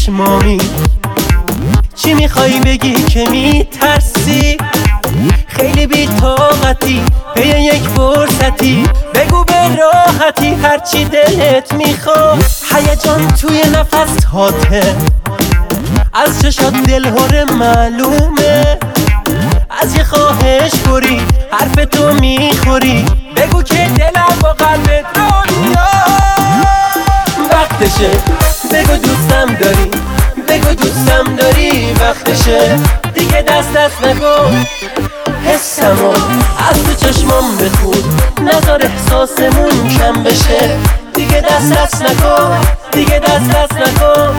چشمامی. چی میخوای بگی که میترسی؟ خیلی بی طاقتی به یک فرصتی، بگو به راحتی هرچی دلت میخواد. هیجان توی نفس هاته، از چشات دلهره معلومه. از یه خواهش بری حرف تو میخوری، بگو که دلم با قلبت دنیا. وقتشه بگو دوستم داری، بگو دوستم داری. وقتشه دیگه دست نکن حسمو، از تو چشمام بخون نذار احساسمون کم بشه. دیگه دست نکن، دیگه دست نکن.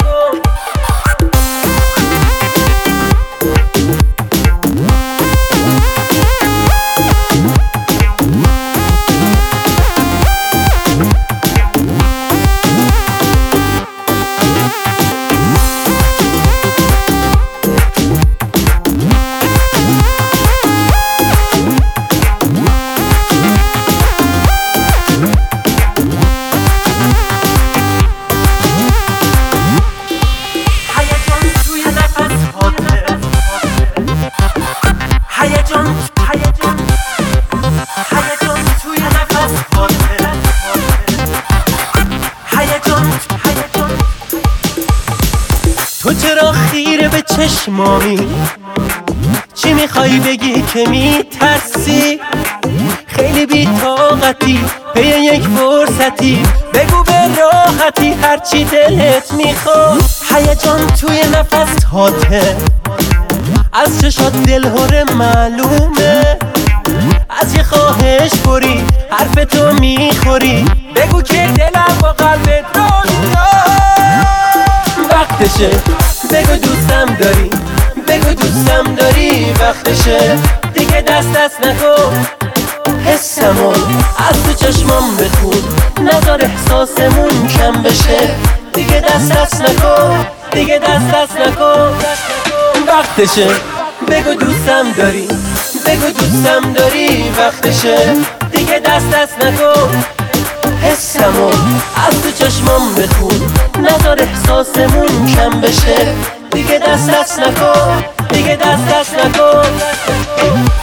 تو چرا خیره به چشمامی؟ چی میخوای بگی که میترسی؟ خیلی بی طاقتی به یک فرصتی، بگو به راحتی هرچی دلت میخواد. هیجان توی نفس هاته، از چشات دلهره معلومه. از یه خواهش بری حرف تو میخوری، بگو که دلم با قلبت دنیا. وقتشه بگو دوستم داری، بگو دوستم داری. وقتشه دیگه دست نکن حسمو، از تو چشمام بخون نذار احساسمون کم بشه. دیگه دست نکن، دیگه دست نکن. وقتشه بگو دوستم داری، بگو دوستم داری. وقتشه دیگه دست نکن حسمو، از تو چشمام بخون نذار احساسمون کم بشه. دیگه دست نکن، دیگه دست نکن.